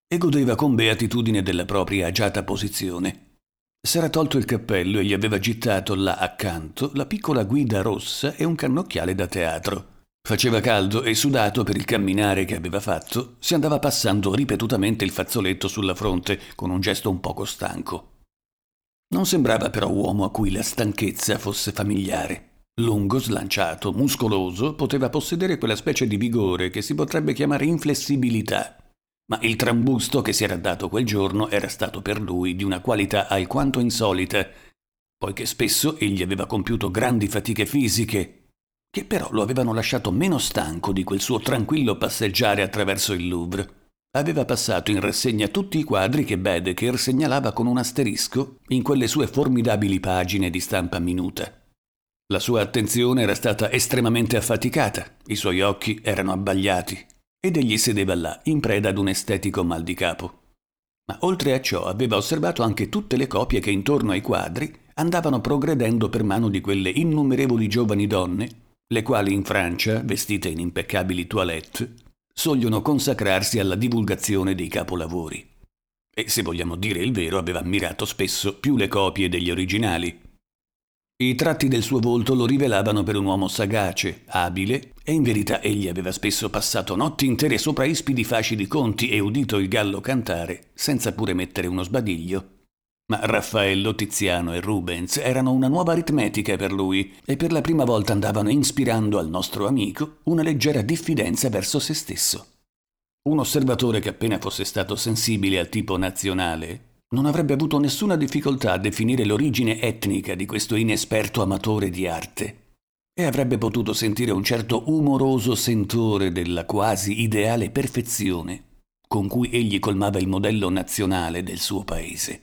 e godeva con beatitudine della propria agiata posizione. S'era tolto il cappello e gli aveva gittato là accanto la piccola guida rossa e un cannocchiale da teatro. Faceva caldo e, sudato per il camminare che aveva fatto, si andava passando ripetutamente il fazzoletto sulla fronte con un gesto un poco stanco. Non sembrava però uomo a cui la stanchezza fosse familiare. Lungo, slanciato, muscoloso, poteva possedere quella specie di vigore che si potrebbe chiamare inflessibilità. Ma il trambusto che si era dato quel giorno era stato per lui di una qualità alquanto insolita, poiché spesso egli aveva compiuto grandi fatiche fisiche, che però lo avevano lasciato meno stanco di quel suo tranquillo passeggiare attraverso il Louvre. Aveva passato in rassegna tutti i quadri che Baedeker segnalava con un asterisco in quelle sue formidabili pagine di stampa minuta. La sua attenzione era stata estremamente affaticata, i suoi occhi erano abbagliati ed egli sedeva là in preda ad un estetico mal di capo. Ma oltre a ciò aveva osservato anche tutte le copie che intorno ai quadri andavano progredendo per mano di quelle innumerevoli giovani donne, le quali in Francia, vestite in impeccabili toilette, sogliono consacrarsi alla divulgazione dei capolavori. E se vogliamo dire il vero, aveva ammirato spesso più le copie degli originali. I tratti del suo volto lo rivelavano per un uomo sagace, abile, e in verità egli aveva spesso passato notti intere sopra ispidi fasci di conti e udito il gallo cantare, senza pure mettere uno sbadiglio. Ma Raffaello, Tiziano e Rubens erano una nuova aritmetica per lui e per la prima volta andavano ispirando al nostro amico una leggera diffidenza verso se stesso. Un osservatore che appena fosse stato sensibile al tipo nazionale non avrebbe avuto nessuna difficoltà a definire l'origine etnica di questo inesperto amatore di arte e avrebbe potuto sentire un certo umoroso sentore della quasi ideale perfezione con cui egli colmava il modello nazionale del suo paese.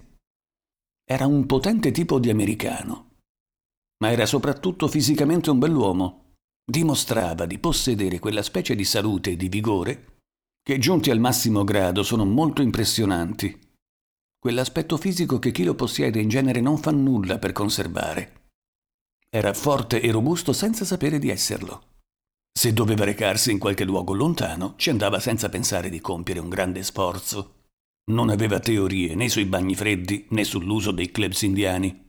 Era un potente tipo di americano, ma era soprattutto fisicamente un bell'uomo. Dimostrava di possedere quella specie di salute e di vigore che, giunti al massimo grado, sono molto impressionanti. Quell'aspetto fisico che chi lo possiede in genere non fa nulla per conservare. Era forte e robusto senza sapere di esserlo. Se doveva recarsi in qualche luogo lontano, ci andava senza pensare di compiere un grande sforzo. Non aveva teorie né sui bagni freddi né sull'uso dei clubs indiani.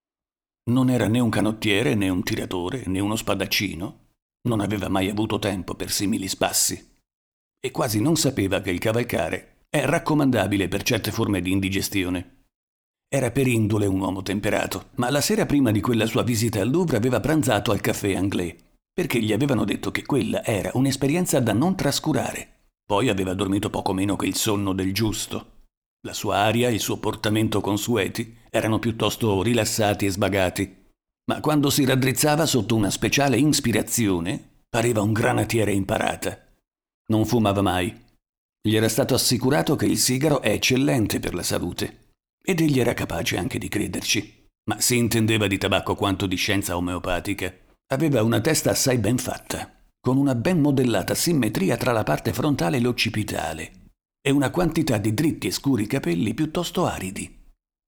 Non era né un canottiere né un tiratore né uno spadaccino. Non aveva mai avuto tempo per simili spassi. E quasi non sapeva che il cavalcare è raccomandabile per certe forme di indigestione. Era per indole un uomo temperato, ma la sera prima di quella sua visita al Louvre aveva pranzato al Café Anglais, perché gli avevano detto che quella era un'esperienza da non trascurare. Poi aveva dormito poco meno che il sonno del giusto. La sua aria e il suo portamento consueti erano piuttosto rilassati e svagati, ma quando si raddrizzava sotto una speciale ispirazione pareva un granatiere imparata. Non fumava mai. Gli era stato assicurato che il sigaro è eccellente per la salute, ed egli era capace anche di crederci, ma si intendeva di tabacco quanto di scienza omeopatica. Aveva una testa assai ben fatta, con una ben modellata simmetria tra la parte frontale e l'occipitale, e una quantità di dritti e scuri capelli piuttosto aridi.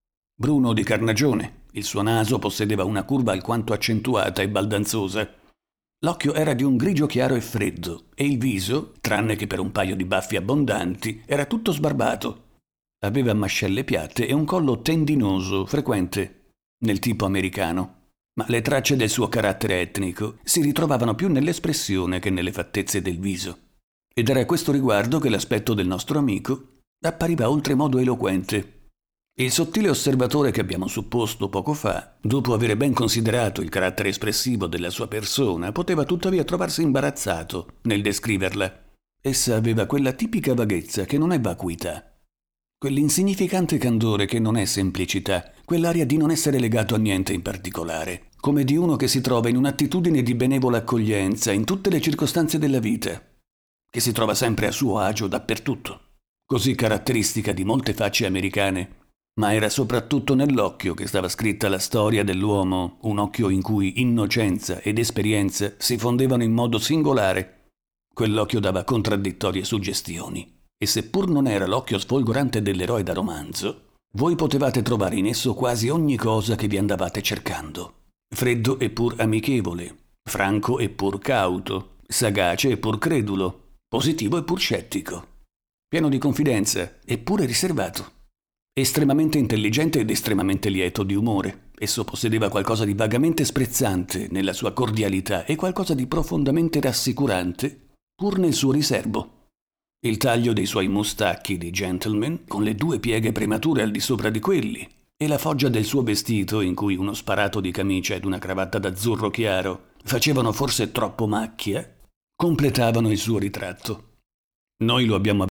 Bruno di carnagione, il suo naso possedeva una curva alquanto accentuata e baldanzosa. L'occhio era di un grigio chiaro e freddo, e il viso, tranne che per un paio di baffi abbondanti, era tutto sbarbato. Aveva mascelle piatte e un collo tendinoso, frequente, nel tipo americano. Ma le tracce del suo carattere etnico si ritrovavano più nell'espressione che nelle fattezze del viso. Ed era a questo riguardo che l'aspetto del nostro amico appariva oltremodo eloquente. Il sottile osservatore che abbiamo supposto poco fa, dopo aver ben considerato il carattere espressivo della sua persona, poteva tuttavia trovarsi imbarazzato nel descriverla. Essa aveva quella tipica vaghezza che non è vacuità, quell'insignificante candore che non è semplicità, quell'aria di non essere legato a niente in particolare, come di uno che si trova in un'attitudine di benevola accoglienza in tutte le circostanze della vita, che si trova sempre a suo agio dappertutto, così caratteristica di molte facce americane. Ma era soprattutto nell'occhio che stava scritta la storia dell'uomo, un occhio in cui innocenza ed esperienza si fondevano in modo singolare. Quell'occhio dava contraddittorie suggestioni, e seppur non era l'occhio sfolgorante dell'eroe da romanzo, voi potevate trovare in esso quasi ogni cosa che vi andavate cercando. Freddo e pur amichevole, franco e pur cauto, sagace e pur credulo, positivo e pur scettico. pieno di confidenza, eppure riservato. Estremamente intelligente ed estremamente lieto di umore. Esso possedeva qualcosa di vagamente sprezzante nella sua cordialità e qualcosa di profondamente rassicurante, pur nel suo riserbo. Il taglio dei suoi mustacchi di gentleman, con le 2 pieghe premature al di sopra di quelli, e la foggia del suo vestito, in cui uno sparato di camicia ed una cravatta d'azzurro chiaro facevano forse troppo macchia, completavano il suo ritratto. Noi lo abbiamo